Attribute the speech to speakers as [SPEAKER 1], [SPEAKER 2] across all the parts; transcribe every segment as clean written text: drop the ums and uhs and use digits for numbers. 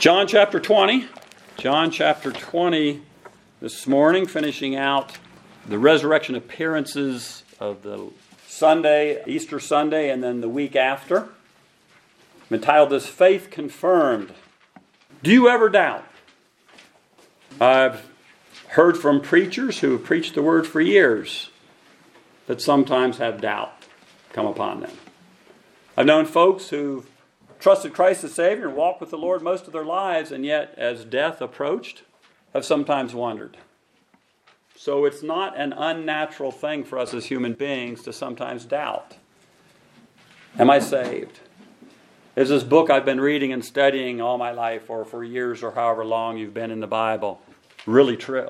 [SPEAKER 1] John chapter 20. John chapter 20 this morning, finishing out the resurrection appearances of the Sunday, Easter Sunday, and then the week after. I'm entitled this, Faith Confirmed. Do you ever doubt? I've heard from preachers who have preached the word for years that sometimes have doubt come upon them. I've known folks who've trusted Christ as Savior and walked with the Lord most of their lives, and yet as death approached, have sometimes wondered. So it's not an unnatural thing for us as human beings to sometimes doubt. Am I saved? Is this book I've been reading and studying all my life, or for years, or however long you've been in the Bible, really true?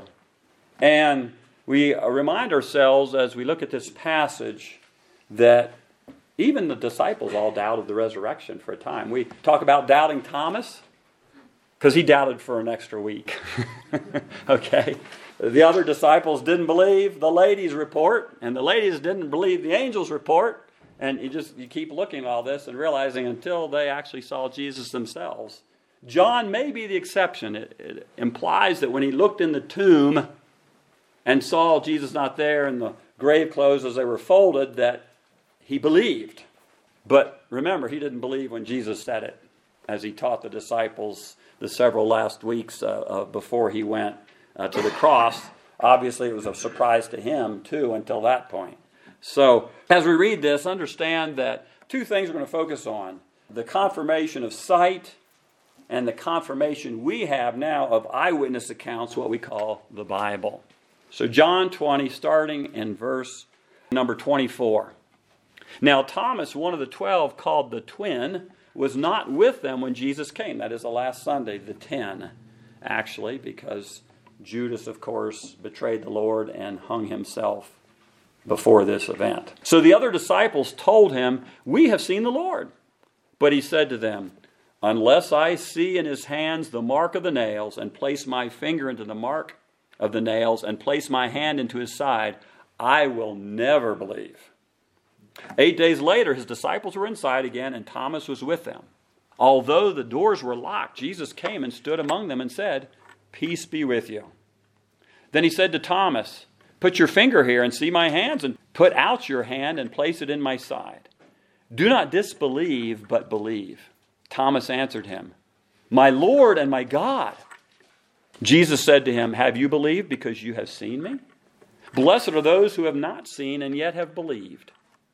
[SPEAKER 1] And we remind ourselves as we look at this passage that even the disciples all doubted the resurrection for a time. We talk about doubting Thomas because he doubted for an extra week. Okay? The other disciples didn't believe the ladies' report, and the ladies didn't believe the angels' report. And you keep looking at all this and realizing until they actually saw Jesus themselves. John may be the exception. It implies that when he looked in the tomb and saw Jesus not there and the grave clothes as they were folded, that he believed. But remember, he didn't believe when Jesus said it, as he taught the disciples the several last weeks before he went to the cross. Obviously, it was a surprise to him, too, until that point. So, as we read this, understand that two things we're going to focus on. The confirmation of sight and the confirmation we have now of eyewitness accounts, what we call the Bible. So, John 20, starting in verse number 24. Now, Thomas, one of the 12, called the twin, was not with them when Jesus came. That is the last Sunday, the 10, actually, because Judas, of course, betrayed the Lord and hung himself before this event. So the other disciples told him, "We have seen the Lord." But he said to them, "Unless I see in his hands the mark of the nails, and place my finger into the mark of the nails, and place my hand into his side, I will never believe." 8 days later, his disciples were inside again, and Thomas was with them. Although the doors were locked, Jesus came and stood among them and said, "Peace be with you." Then he said to Thomas, "Put your finger here and see my hands, and put out your hand and place it in my side. Do not disbelieve, but believe." Thomas answered him, "My Lord and my God." Jesus said to him, "Have you believed because you have seen me? Blessed are those who have not seen and yet have believed."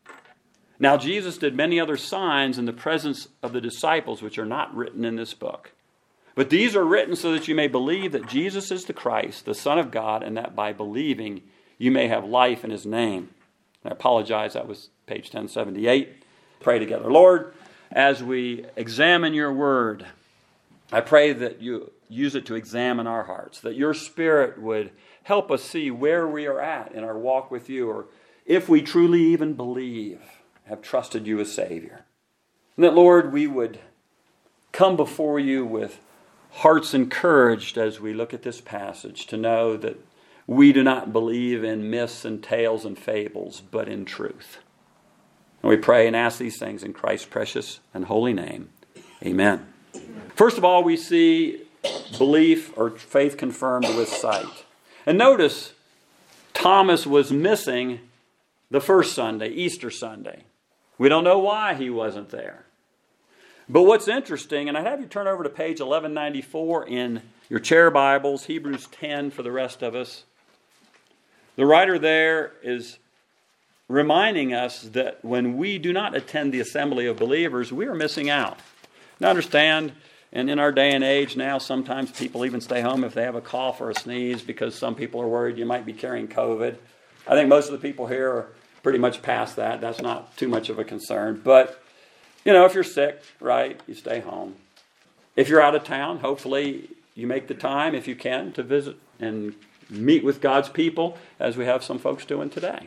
[SPEAKER 1] Now Jesus did many other signs in the presence of the disciples, which are not written in this book. But these are written so that you may believe that Jesus is the Christ, the Son of God, and that by believing you may have life in his name. I apologize, that was page 1078. Pray together. Lord, as we examine your word, I pray that you use it to examine our hearts, that your Spirit would help us see where we are at in our walk with you, or if we truly even believe, have trusted you as Savior. And that, Lord, we would come before you with hearts encouraged as we look at this passage to know that we do not believe in myths and tales and fables, but in truth. And we pray and ask these things in Christ's precious and holy name. Amen. First of all, we see belief or faith confirmed with sight. And notice, Thomas was missing the first Sunday, Easter Sunday. We don't know why he wasn't there. But what's interesting, and I have you turn over to page 1194 in your chair Bibles, Hebrews 10 for the rest of us. The writer there is reminding us that when we do not attend the assembly of believers, we are missing out. Now understand, and in our day and age now, sometimes people even stay home if they have a cough or a sneeze because some people are worried you might be carrying COVID. I think most of the people here are pretty much past that. That's not too much of a concern. But, if you're sick, right, you stay home. If you're out of town, hopefully you make the time, if you can, to visit and meet with God's people, as we have some folks doing today.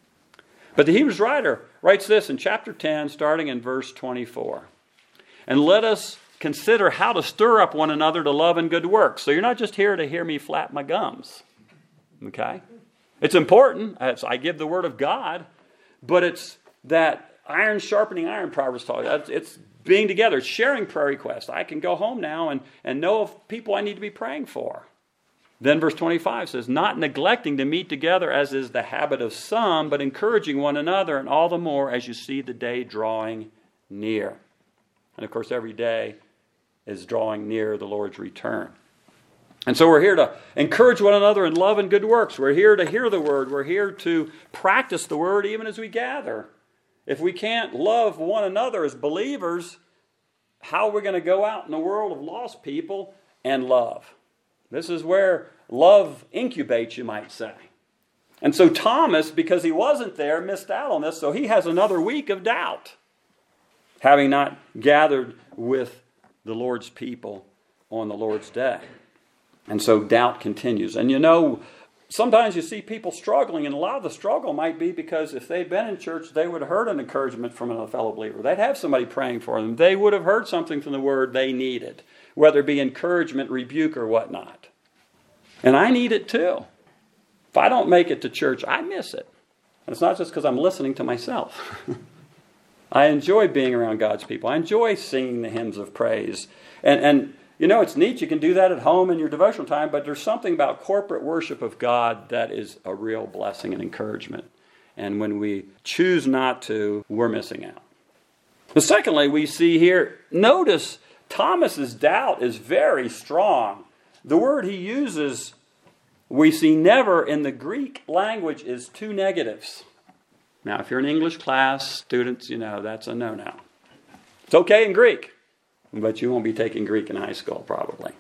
[SPEAKER 1] But the Hebrews writer writes this in chapter 10, starting in verse 24. "And let us consider how to stir up one another to love and good works." So you're not just here to hear me flap my gums. Okay? It's important. I give the word of God, but it's that iron sharpening iron, Proverbs talks. It's being together, sharing prayer requests. I can go home now and know of people I need to be praying for. Then verse 25 says, not neglecting to meet together as is the habit of some, but encouraging one another, and all the more as you see the day drawing near. And of course, every day is drawing near the Lord's return. And so we're here to encourage one another in love and good works. We're here to hear the Word. We're here to practice the Word even as we gather. If we can't love one another as believers, how are we going to go out in the world of lost people and love? This is where love incubates, you might say. And so Thomas, because he wasn't there, missed out on this, so he has another week of doubt, having not gathered with the Lord's people on the Lord's day. And so doubt continues. And you know, sometimes you see people struggling, and a lot of the struggle might be because if they'd been in church, they would have heard an encouragement from a fellow believer. They'd have somebody praying for them. They would have heard something from the Word they needed, whether it be encouragement, rebuke, or whatnot. And I need it too. If I don't make it to church, I miss it. And it's not just because I'm listening to myself. I enjoy being around God's people. I enjoy singing the hymns of praise. And you know, it's neat. You can do that at home in your devotional time, but there's something about corporate worship of God that is a real blessing and encouragement. And when we choose not to, we're missing out. But secondly, we see here, notice Thomas's doubt is very strong. The word he uses, we see never in the Greek language, is two negatives. Now, if you're in English class, students, you know, that's a no-no. It's okay in Greek, but you won't be taking Greek in high school, probably.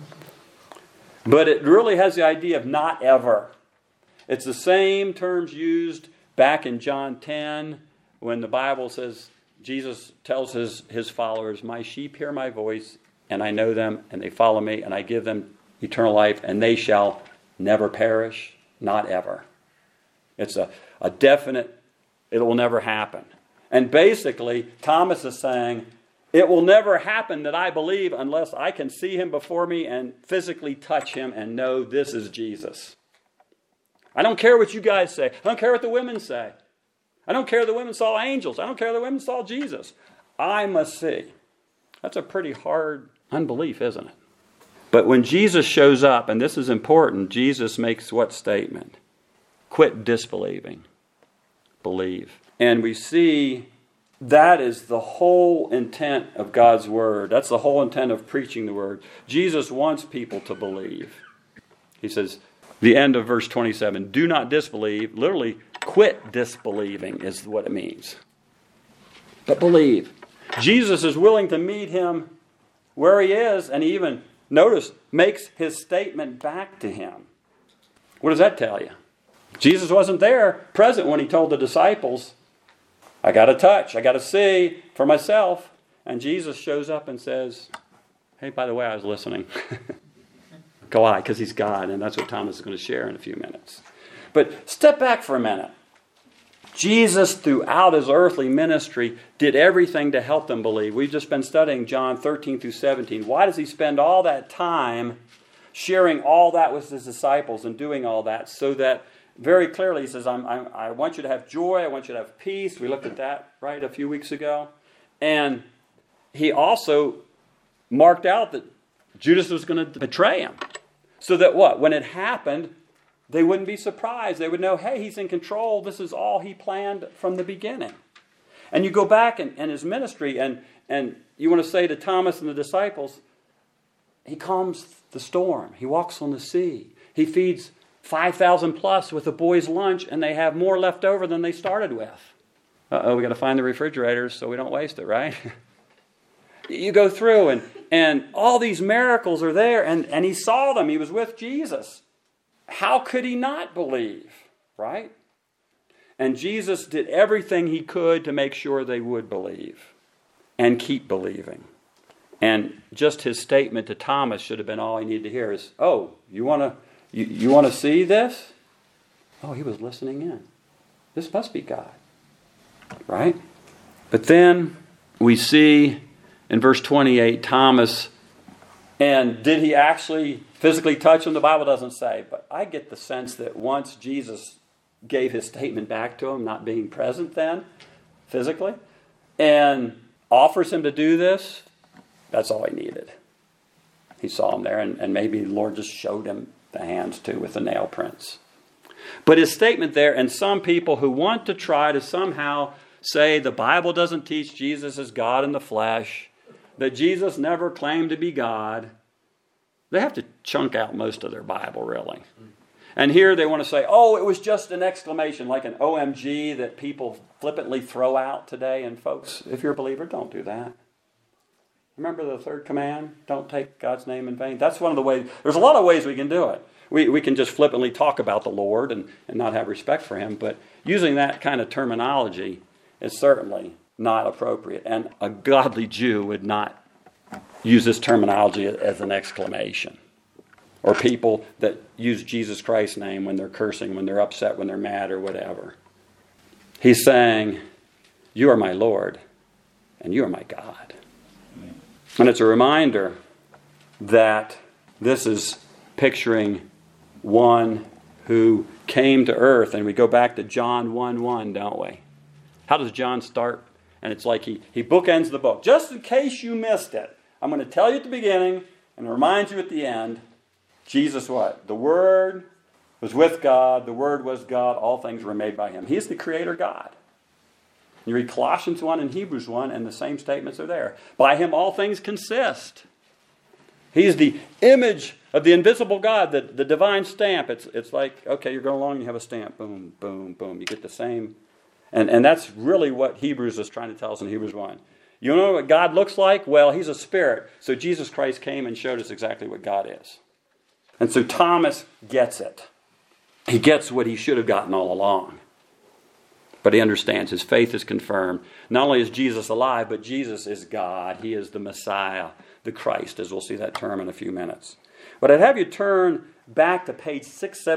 [SPEAKER 1] But it really has the idea of not ever. It's the same terms used back in John 10 when the Bible says, Jesus tells his followers, my sheep hear my voice, and I know them, and they follow me, and I give them eternal life, and they shall never perish, not ever. It's a definite, it will never happen. And basically, Thomas is saying, it will never happen that I believe unless I can see him before me and physically touch him and know this is Jesus. I don't care what you guys say. I don't care what the women say. I don't care the women saw angels. I don't care the women saw Jesus. I must see. That's a pretty hard unbelief, isn't it? But when Jesus shows up, and this is important, Jesus makes what statement? Quit disbelieving. Believe. And we see that is the whole intent of God's Word. That's the whole intent of preaching the Word. Jesus wants people to believe. He says, the end of verse 27, do not disbelieve. Literally, quit disbelieving is what it means. But believe. Jesus is willing to meet him where he is, and he even, notice, makes his statement back to him. What does that tell you? Jesus wasn't there, present, when he told the disciples, I got to touch, I got to see for myself. And Jesus shows up and says, hey, by the way, I was listening. Why? Because he's God, and that's what Thomas is going to share in a few minutes. But step back for a minute. Jesus, throughout his earthly ministry, did everything to help them believe. We've just been studying John 13 through 17. Why does he spend all that time sharing all that with his disciples and doing all that? So that very clearly he says, I want you to have joy, I want you to have peace. We looked at that, right, a few weeks ago. And he also marked out that Judas was going to betray him. So that what? When it happened, they wouldn't be surprised. They would know, hey, he's in control. This is all he planned from the beginning. And you go back in his ministry, and you want to say to Thomas and the disciples, he calms the storm. He walks on the sea. He feeds 5,000 plus with a boy's lunch, and they have more left over than they started with. We got to find the refrigerators so we don't waste it, right? You go through, and all these miracles are there, and he saw them. He was with Jesus. How could he not believe, right? And Jesus did everything he could to make sure they would believe and keep believing. And just his statement to Thomas should have been all he needed to hear is, oh, you want to see this? Oh, he was listening in. This must be God, right? But then we see in verse 28, Thomas, and did he actually physically touch him? The Bible doesn't say, but I get the sense that once Jesus gave his statement back to him, not being present then, physically, and offers him to do this, that's all he needed. He saw him there, and maybe the Lord just showed him the hands too with the nail prints. But his statement there, and some people who want to try to somehow say the Bible doesn't teach Jesus as God in the flesh, that Jesus never claimed to be God, they have to chunk out most of their Bible, really. And here they want to say, oh, it was just an exclamation, like an OMG that people flippantly throw out today. And folks, if you're a believer, don't do that. Remember the third command? Don't take God's name in vain. That's one of the ways. There's a lot of ways we can do it. We can just flippantly talk about the Lord and not have respect for him. But using that kind of terminology is certainly not appropriate. And a godly Jew would not use this terminology as an exclamation. Or people that use Jesus Christ's name when they're cursing, when they're upset, when they're mad, or whatever. He's saying, you are my Lord, and you are my God. And it's a reminder that this is picturing one who came to earth. And we go back to John 1:1, don't we? How does John start? And it's like he bookends the book. Just in case you missed it, I'm going to tell you at the beginning and remind you at the end. Jesus what? The Word was with God. The Word was God. All things were made by him. He's the Creator God. You read Colossians 1 and Hebrews 1, and the same statements are there. By him all things consist. He's the image of the invisible God, the divine stamp. It's like, okay, you're going along and you have a stamp. Boom, boom, boom. You get the same. And that's really what Hebrews is trying to tell us in Hebrews 1. You know what God looks like? Well, he's a spirit. So Jesus Christ came and showed us exactly what God is. And so Thomas gets it. He gets what he should have gotten all along. But he understands his faith is confirmed. Not only is Jesus alive, but Jesus is God. He is the Messiah, the Christ, as we'll see that term in a few minutes. But I'd have you turn back to page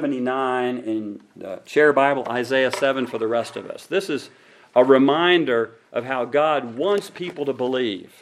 [SPEAKER 1] 679 in the Chair Bible, Isaiah 7 for the rest of us. This is a reminder of how God wants people to believe.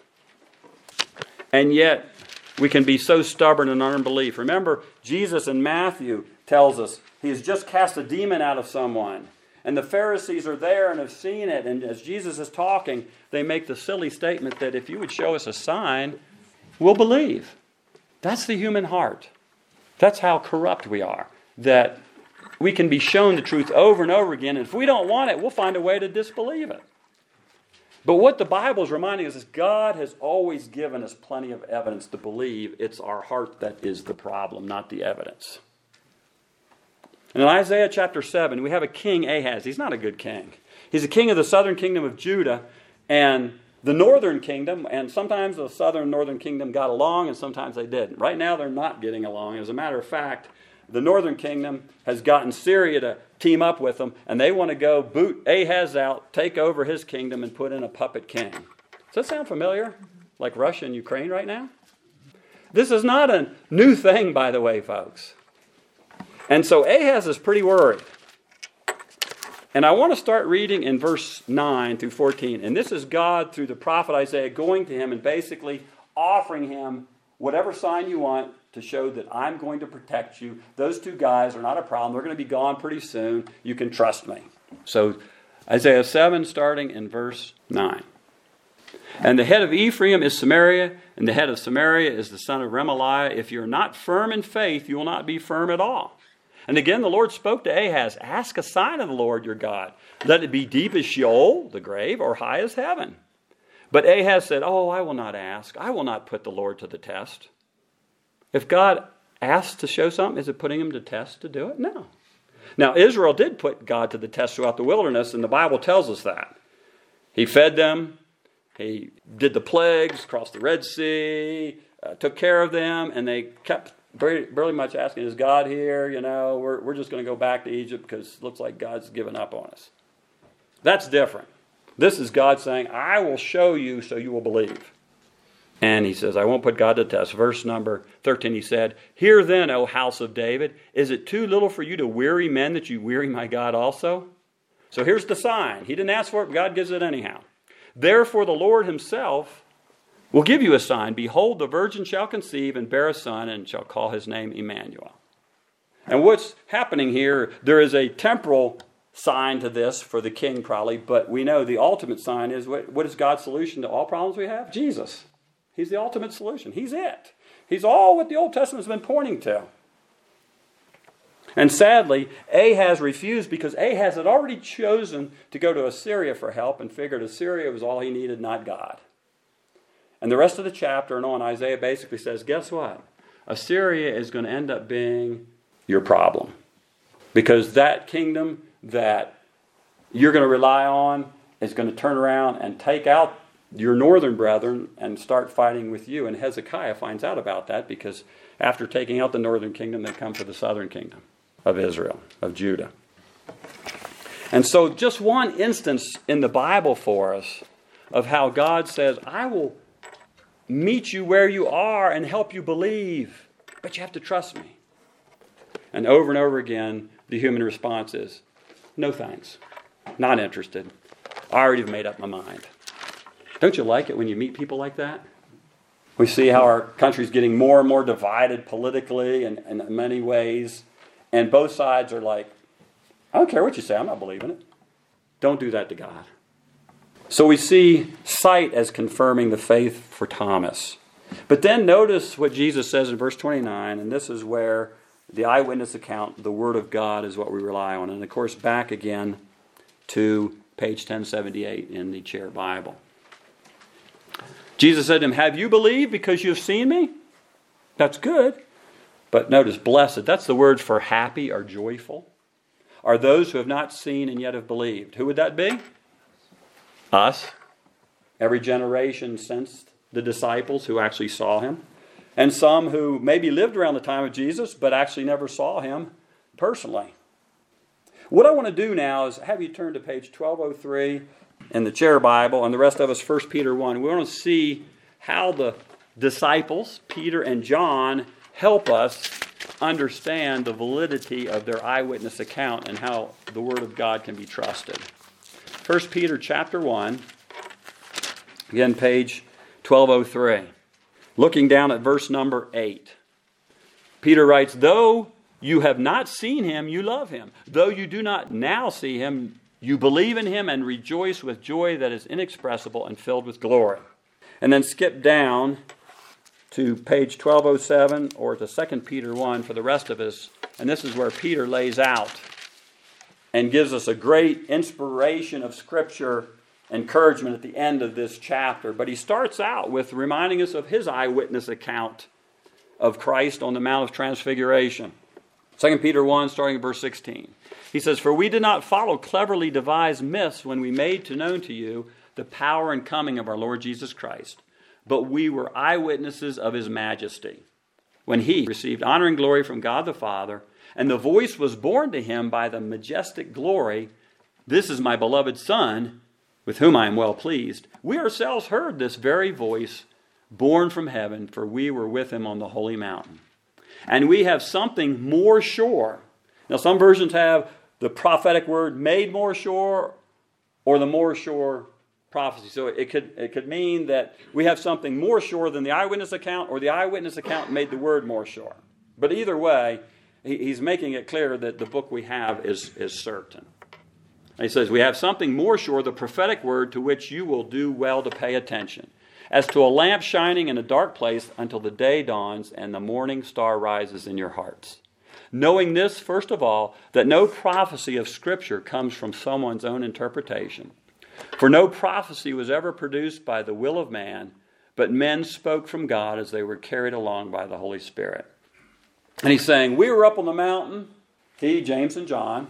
[SPEAKER 1] And yet, we can be so stubborn in our unbelief. Remember, Jesus in Matthew tells us he has just cast a demon out of someone. And the Pharisees are there and have seen it. And as Jesus is talking, they make the silly statement that if you would show us a sign, we'll believe. That's the human heart. That's how corrupt we are. That we can be shown the truth over and over again. And if we don't want it, we'll find a way to disbelieve it. But what the Bible is reminding us is God has always given us plenty of evidence to believe. It's our heart that is the problem, not the evidence. And in Isaiah chapter 7, we have a king, Ahaz. He's not a good king. He's a king of the southern kingdom of Judah and the northern kingdom. And sometimes the southern and northern kingdom got along and sometimes they didn't. Right now they're not getting along. As a matter of fact, the northern kingdom has gotten Syria to team up with them, and they want to go boot Ahaz out, take over his kingdom, and put in a puppet king. Does that sound familiar? Like Russia and Ukraine right now? This is not a new thing, by the way, folks. And so Ahaz is pretty worried. And I want to start reading in verse 9 through 14. And this is God, through the prophet Isaiah, going to him and basically offering him whatever sign you want to show that I'm going to protect you. Those two guys are not a problem. They're going to be gone pretty soon. You can trust me. So Isaiah 7, starting in verse 9. And the head of Ephraim is Samaria, and the head of Samaria is the son of Remaliah. If you're not firm in faith, you will not be firm at all. And again, the Lord spoke to Ahaz, ask a sign of the Lord your God. Let it be deep as Sheol, the grave, or high as heaven. But Ahaz said, oh, I will not ask. I will not put the Lord to the test. If God asks to show something, is it putting him to test to do it? No. Now, Israel did put God to the test throughout the wilderness, and the Bible tells us that. He fed them. He did the plagues, crossed the Red Sea, took care of them, and they kept very much asking, is God here? You know, we're just going to go back to Egypt because it looks like God's given up on us. That's different. This is God saying, I will show you so you will believe. And he says, I won't put God to test. Verse number 13, he said, hear then, O house of David, is it too little for you to weary men that you weary my God also? So here's the sign. He didn't ask for it, but God gives it anyhow. Therefore the Lord himself will give you a sign. Behold, the virgin shall conceive and bear a son and shall call his name Emmanuel. And what's happening here, there is a temporal sign to this for the king probably, but we know the ultimate sign is, what is God's solution to all problems we have? Jesus. He's the ultimate solution. He's it. He's all what the Old Testament's been pointing to. And sadly, Ahaz refused because Ahaz had already chosen to go to Assyria for help and figured Assyria was all he needed, not God. And the rest of the chapter and on, Isaiah basically says, guess what? Assyria is going to end up being your problem. Because that kingdom that you're going to rely on is going to turn around and take out your northern brethren and start fighting with you. And Hezekiah finds out about that because after taking out the northern kingdom, they come for the southern kingdom of Israel, of Judah. And so just one instance in the Bible for us of how God says, I will meet you where you are and help you believe, but you have to trust me. And over again, the human response is, no thanks, not interested. I already have made up my mind. Don't you like it when you meet people like that? We see how our country's getting more and more divided politically and in many ways. And both sides are like, I don't care what you say, I'm not believing it. Don't do that to God. So we see sight as confirming the faith for Thomas. But then notice what Jesus says in verse 29, and this is where the eyewitness account, the Word of God, is what we rely on. And of course, back again to page 1078 in the Chair Bible. Jesus said to him, have you believed because you have seen me? That's good. But notice, blessed, that's the word for happy or joyful, are those who have not seen and yet have believed. Who would that be? Us. Every generation since the disciples who actually saw him. And some who maybe lived around the time of Jesus, but actually never saw him personally. What I want to do now is have you turn to page 1203 in the Chair Bible, and the rest of us 1 Peter 1. We want to see how the disciples, Peter and John, help us understand the validity of their eyewitness account and how the Word of God can be trusted. 1 Peter chapter 1, again page 1203. Looking down at verse number 8. Peter writes, though you have not seen him, you love him. Though you do not now see him, you believe in him and rejoice with joy that is inexpressible and filled with glory. And then skip down to page 1207 or to 2 Peter 1 for the rest of us. And this is where Peter lays out and gives us a great inspiration of Scripture encouragement at the end of this chapter. But he starts out with reminding us of his eyewitness account of Christ on the Mount of Transfiguration. 2 Peter 1, starting at verse 16. He says, for we did not follow cleverly devised myths when we made known to you the power and coming of our Lord Jesus Christ, but we were eyewitnesses of his majesty, when he received honor and glory from God the Father, and the voice was borne to him by the majestic glory, this is my beloved Son, with whom I am well pleased. We ourselves heard this very voice borne from heaven, for we were with him on the holy mountain. And we have something more sure. Now some versions have the prophetic word made more sure, or the more sure prophecy. So it could mean that we have something more sure than the eyewitness account, or the eyewitness account made the word more sure. But either way, he's making it clear that the book we have is certain. And he says, we have something more sure, the prophetic word to which you will do well to pay attention, as to a lamp shining in a dark place until the day dawns and the morning star rises in your hearts. Knowing this, first of all, that no prophecy of Scripture comes from someone's own interpretation. For no prophecy was ever produced by the will of man, but men spoke from God as they were carried along by the Holy Spirit. And he's saying, we were up on the mountain, he, James, and John,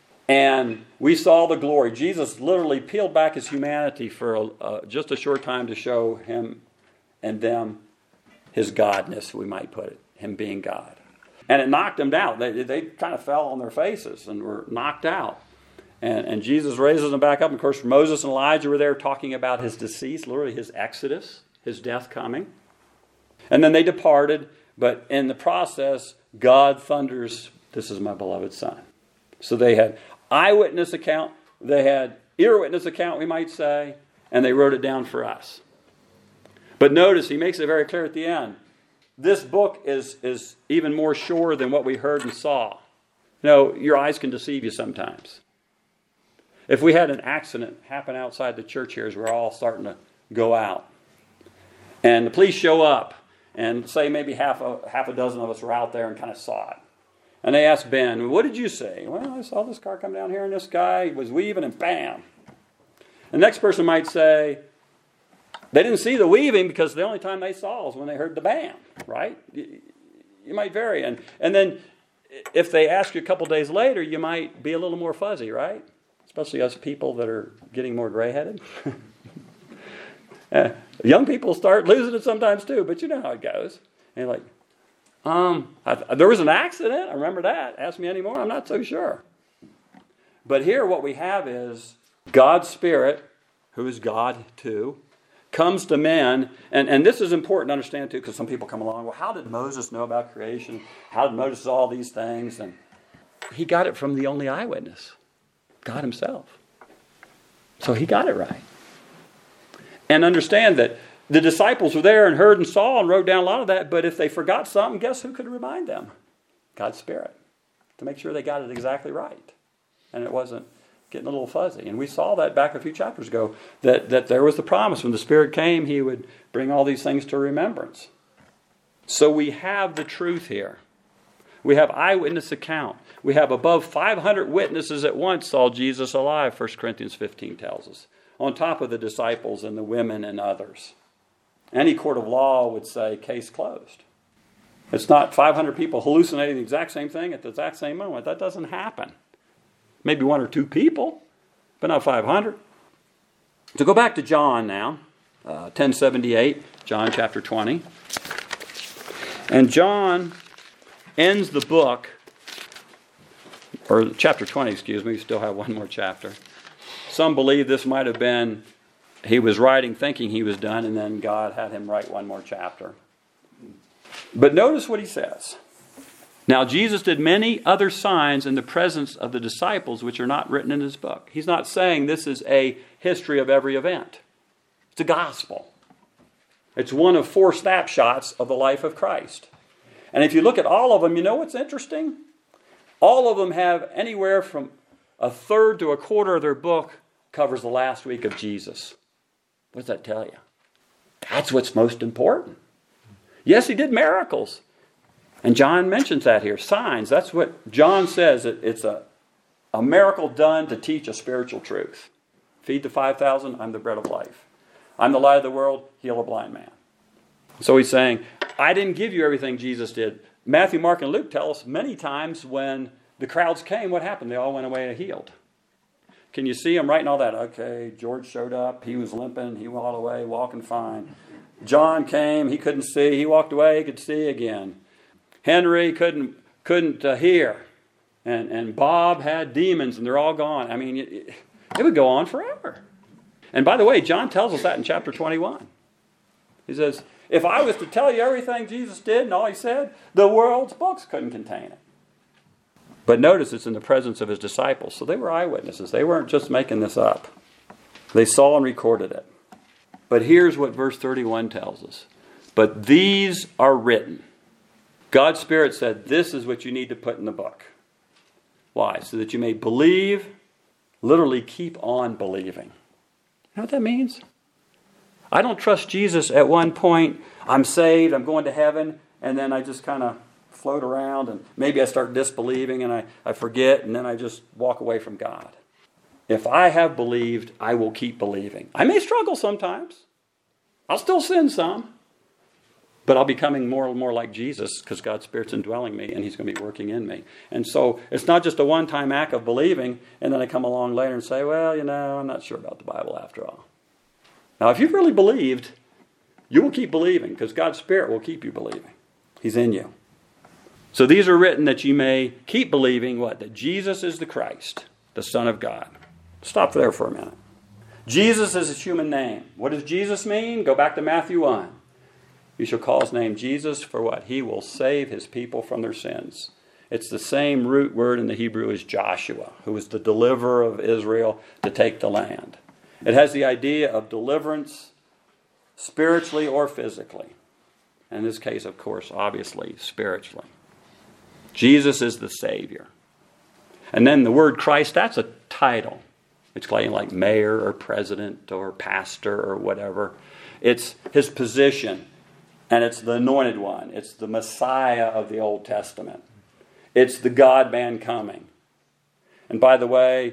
[SPEAKER 1] and we saw the glory. Jesus literally peeled back his humanity for just a short time to show him and them his godness, we might put it, him being God. And it knocked them down. They kind of fell on their faces and were knocked out. And Jesus raises them back up. And of course, Moses and Elijah were there talking about his decease, literally his exodus, his death coming. And then they departed, but in the process, God thunders, this is my beloved Son. So they had eyewitness account, they had ear-witness account, we might say, and they wrote it down for us. But notice, he makes it very clear at the end. This book is even more sure than what we heard and saw. You know, your eyes can deceive you sometimes. If we had an accident happen outside the church here as we're all starting to go out, and the police show up, and say maybe half a dozen of us were out there and kind of saw it. And they asked Ben, what did you say? Well, I saw this car come down here and this guy was weaving and bam. The next person might say, they didn't see the weaving because the only time they saw was when they heard the bam, right? You might vary. And then if they ask you a couple days later, you might be a little more fuzzy, right? Especially us people that are getting more gray-headed. Young people start losing it sometimes too, but you know how it goes. And you're like, there was an accident. I remember that. Ask me anymore. I'm not so sure. But here what we have is God's Spirit, who is God too, comes to men. And this is important to understand too, because some people come along, well, how did Moses know about creation? How did Moses know all these things? And he got it from the only eyewitness, God himself. So he got it right. And understand that the disciples were there and heard and saw and wrote down a lot of that, but if they forgot something, guess who could remind them? God's Spirit, to make sure they got it exactly right. And it wasn't getting a little fuzzy. And we saw that back a few chapters ago, that there was the promise. When the Spirit came, he would bring all these things to remembrance. So we have the truth here. We have eyewitness account. We have above 500 witnesses at once saw Jesus alive, 1 Corinthians 15 tells us, on top of the disciples and the women and others. Any court of law would say, case closed. It's not 500 people hallucinating the exact same thing at the exact same moment. That doesn't happen. Maybe one or two people, but not 500. So go back to John now, 1078, John chapter 20. And John ends the book, or chapter 20, excuse me, we still have one more chapter. Some believe this might have been, he was writing thinking he was done, and then God had him write one more chapter. But notice what he says. Now Jesus did many other signs in the presence of the disciples, which are not written in his book. He's not saying this is a history of every event. It's a gospel. It's one of 4 snapshots of the life of Christ. And if you look at all of them, you know what's interesting? All of them have anywhere from a third to a quarter of their book covers the last week of Jesus. What does that tell you? That's what's most important. Yes, he did miracles. And John mentions that here. Signs. That's what John says. It's a miracle done to teach a spiritual truth. Feed the 5,000, I'm the bread of life. I'm the light of the world, heal a blind man. So he's saying, I didn't give you everything Jesus did. Matthew, Mark, and Luke tell us many times when the crowds came, what happened? They all went away healed. Can you see him writing all that? Okay, George showed up. He was limping. He walked away, walking fine. John came. He couldn't see. He walked away. He could see again. Henry couldn't hear. And Bob had demons, and they're all gone. I mean, it would go on forever. And by the way, John tells us that in chapter 21. He says, if I was to tell you everything Jesus did and all he said, the world's books couldn't contain it. But notice it's in the presence of his disciples. So they were eyewitnesses. They weren't just making this up. They saw and recorded it. But here's what verse 31 tells us. But these are written. God's Spirit said, this is what you need to put in the book. Why? So that you may believe, literally keep on believing. You know what that means? I don't trust Jesus at one point. I'm saved, I'm going to heaven, and then I just kind of float around, and maybe I start disbelieving, and I forget, and then I just walk away from God. If I have believed, I will keep believing. I may struggle sometimes. I'll still sin some. But I'll be becoming more and more like Jesus because God's Spirit's indwelling me, and he's going to be working in me. And so it's not just a one-time act of believing, and then I come along later and say, well, I'm not sure about the Bible after all. Now, if you've really believed, you will keep believing because God's Spirit will keep you believing. He's in you. So these are written that you may keep believing what? That Jesus is the Christ, the Son of God. Stop there for a minute. Jesus is a human name. What does Jesus mean? Go back to Matthew 1. You shall call his name Jesus for what? He will save his people from their sins. It's the same root word in the Hebrew as Joshua, who was the deliverer of Israel to take the land. It has the idea of deliverance spiritually or physically. In this case, of course, obviously, spiritually. Jesus is the Savior. And then the word Christ, that's a title. explaining like mayor or president or pastor or whatever. It's his position, and it's the anointed one. It's the Messiah of the Old Testament. It's the God-man coming. And by the way,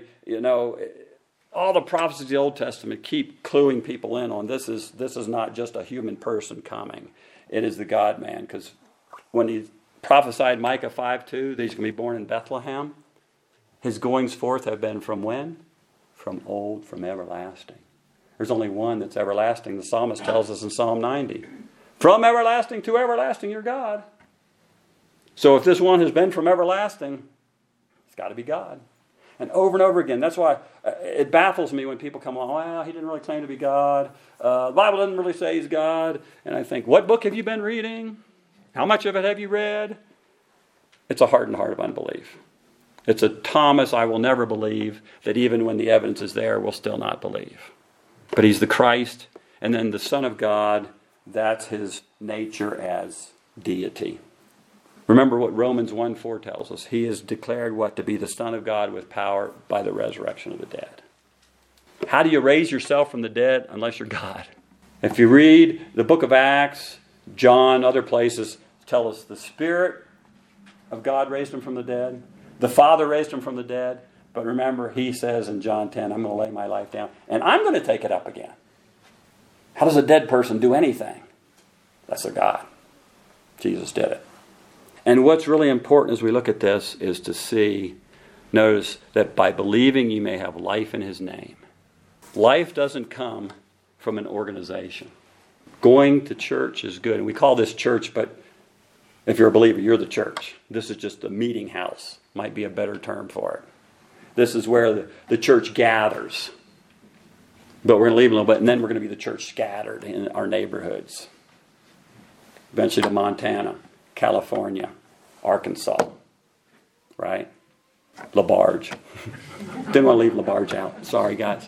[SPEAKER 1] all the prophecies of the Old Testament keep cluing people in on this is not just a human person coming. It is the God-man. Because when he prophesied Micah 5:2 that he's going to be born in Bethlehem, his goings forth have been from when? From old, from everlasting. There's only one that's everlasting. The psalmist tells us in Psalm 90, from everlasting to everlasting, you're God. So if this one has been from everlasting, it's got to be God. And over again. That's why it baffles me when people come along, well, he didn't really claim to be God. The Bible doesn't really say he's God. And I think, what book have you been reading? How much of it have you read? It's a hardened heart of unbelief. It's a Thomas, I will never believe, that even when the evidence is there, we'll still not believe. But he's the Christ, and then the Son of God, that's his nature as deity. Remember what Romans 1:4 tells us. He is declared what? To be the Son of God with power by the resurrection of the dead. How do you raise yourself from the dead unless you're God? If you read the book of Acts, John, other places, tell us the Spirit of God raised him from the dead. The Father raised him from the dead. But remember, he says in John 10, I'm going to lay my life down, and I'm going to take it up again. How does a dead person do anything? That's a God. Jesus did it. And what's really important as we look at this is to notice that by believing you may have life in his name. Life doesn't come from an organization. Going to church is good. And we call this church, but if you're a believer, you're the church. This is just a meeting house. Might be a better term for it. This is where the church gathers. But we're going to leave a little bit, and then we're going to be the church scattered in our neighborhoods. Eventually to Montana, California, Arkansas, right? LaBarge. Didn't want to leave LaBarge out. Sorry, guys.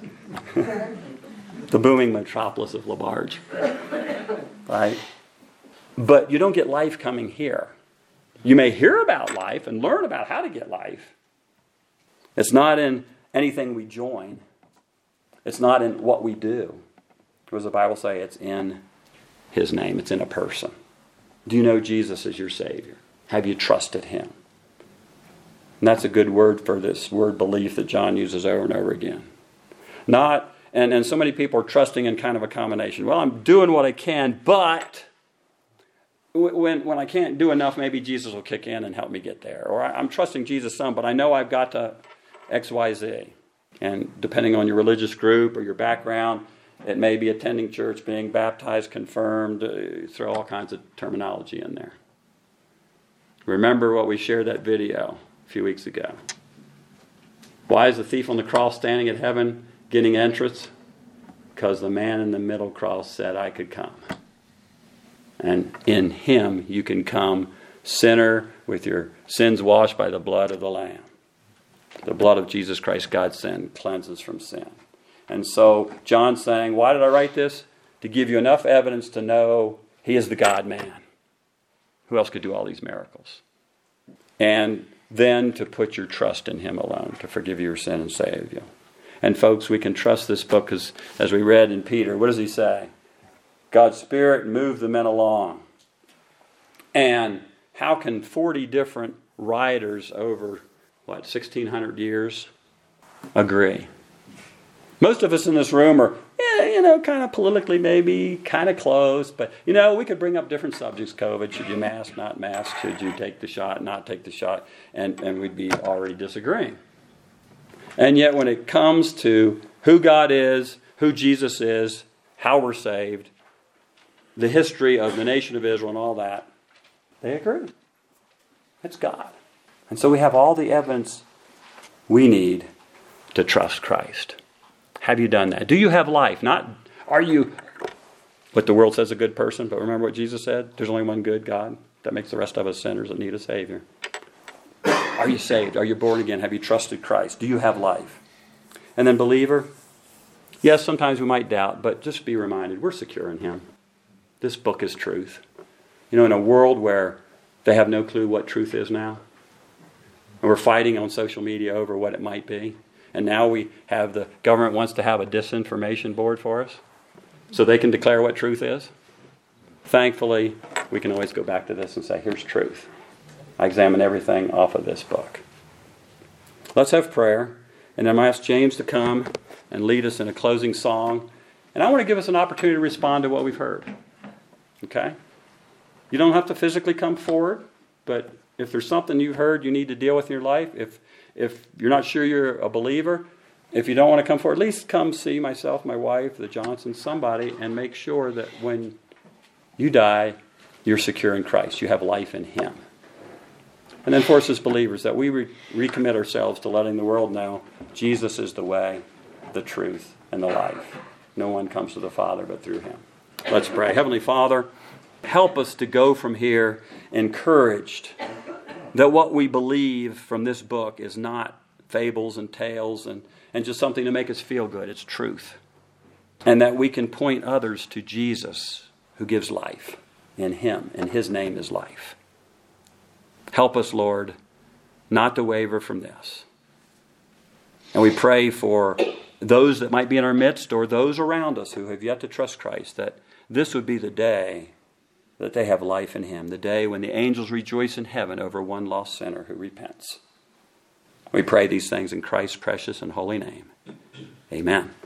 [SPEAKER 1] The booming metropolis of LaBarge, right? But you don't get life coming here. You may hear about life and learn about how to get life. It's not in anything we join. It's not in what we do. What does the Bible say? It's in his name. It's in a person. Do you know Jesus as your Savior? Have you trusted him? And that's a good word for this word belief that John uses over and over again. And so many people are trusting in kind of a combination. Well, I'm doing what I can, but when I can't do enough, maybe Jesus will kick in and help me get there. Or I'm trusting Jesus some, but I know I've got to X, Y, Z. And depending on your religious group or your background, it may be attending church, being baptized, confirmed, throw all kinds of terminology in there. Remember what we shared that video a few weeks ago. Why is the thief on the cross standing at heaven getting entrance? Because the man in the middle cross said, I could come. And in him you can come, sinner, with your sins washed by the blood of the Lamb. The blood of Jesus Christ, God's sin, cleanses from sin. And so John's saying, why did I write this? To give you enough evidence to know he is the God-man. Who else could do all these miracles? And then to put your trust in him alone, to forgive your sin and save you. And folks, we can trust this book because, as we read in Peter, what does he say? God's Spirit moved the men along. And how can 40 different writers over, 1,600 years agree? Most of us in this room are, kind of politically maybe, kind of close. But, we could bring up different subjects. COVID, should you mask, not mask? Should you take the shot, not take the shot? And we'd be already disagreeing. And yet when it comes to who God is, who Jesus is, how we're saved, the history of the nation of Israel and all that, they agree. It's God. And so we have all the evidence we need to trust Christ. Have you done that? Do you have life? Not, are you what the world says a good person, but remember what Jesus said? There's only one good God that makes the rest of us sinners that need a Savior. Are you saved? Are you born again? Have you trusted Christ? Do you have life? And then believer, yes, sometimes we might doubt, but just be reminded, we're secure in him. This book is truth. In a world where they have no clue what truth is now, and we're fighting on social media over what it might be, And now the government wants to have a disinformation board for us so they can declare what truth is. Thankfully, we can always go back to this and say, here's truth. I examine everything off of this book. Let's have prayer. And then I'm going to ask James to come and lead us in a closing song. And I want to give us an opportunity to respond to what we've heard. Okay? You don't have to physically come forward, but if there's something you've heard you need to deal with in your life, if you're not sure you're a believer, if you don't want to come forward, at least come see myself, my wife, the Johnsons, somebody, and make sure that when you die, you're secure in Christ. You have life in Him. And then for us as believers, that we recommit ourselves to letting the world know Jesus is the way, the truth, and the life. No one comes to the Father but through Him. Let's pray. Heavenly Father, help us to go from here encouraged that what we believe from this book is not fables and tales and just something to make us feel good. It's truth. And that we can point others to Jesus who gives life in Him, and His name is life. Help us, Lord, not to waver from this. And we pray for those that might be in our midst or those around us who have yet to trust Christ, that this would be the day that they have life in Him, the day when the angels rejoice in heaven over one lost sinner who repents. We pray these things in Christ's precious and holy name. Amen.